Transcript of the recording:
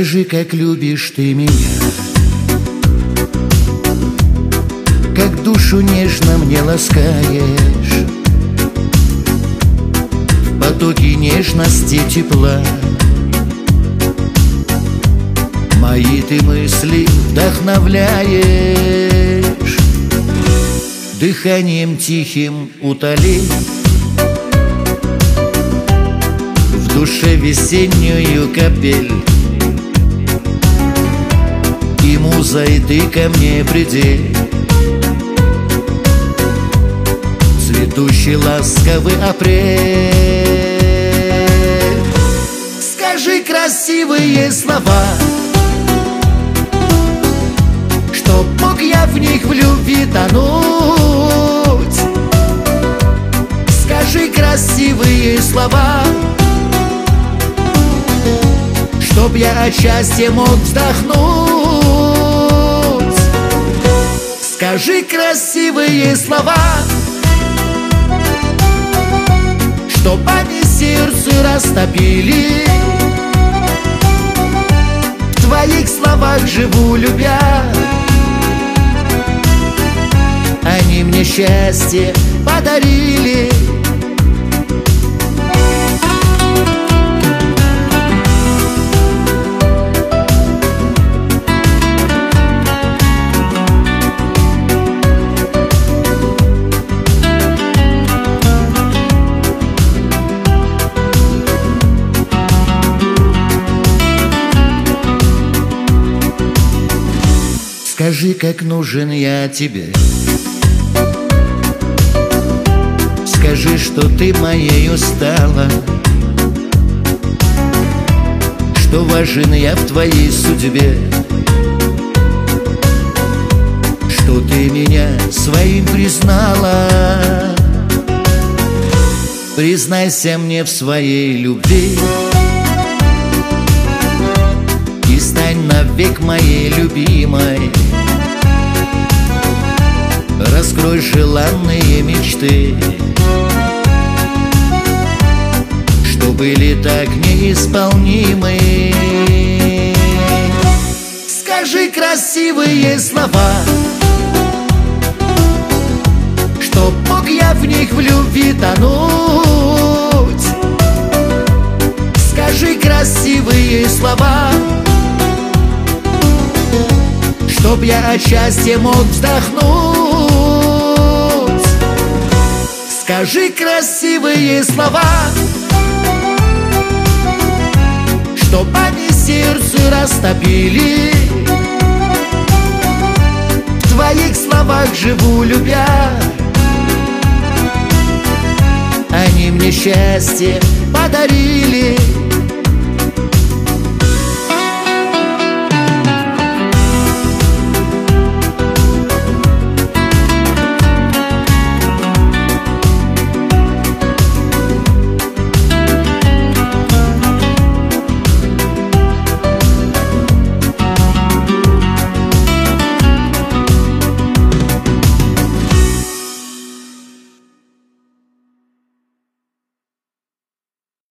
Скажи, как любишь ты меня, как душу нежно мне ласкаешь, в потоке нежности тепла мои ты мысли вдохновляешь, дыханием тихим утоли в душе весеннюю капель. И музой ты ко мне приди, цветущий ласковый апрель. Скажи красивые слова, чтоб мог я в них в любви тонуть. Скажи красивые слова, чтоб я от счастья мог вздохнуть. Скажи красивые слова, чтоб они сердце растопили. В твоих словах живу, любя, они мне счастье подарили. Скажи, как нужен я тебе, скажи, что ты моею стала, что важен я в твоей судьбе, что ты меня своим признала. Признайся мне в своей любви и стань навек моей любимой. Раскрой желанные мечты, что были так неисполнимы. Скажи красивые слова, чтоб мог я в них в любви тонуть. Скажи красивые слова, чтоб я от счастья мог вздохнуть. Скажи красивые слова, чтоб они сердце растопили. В твоих словах живу, любя, они мне счастье подарили.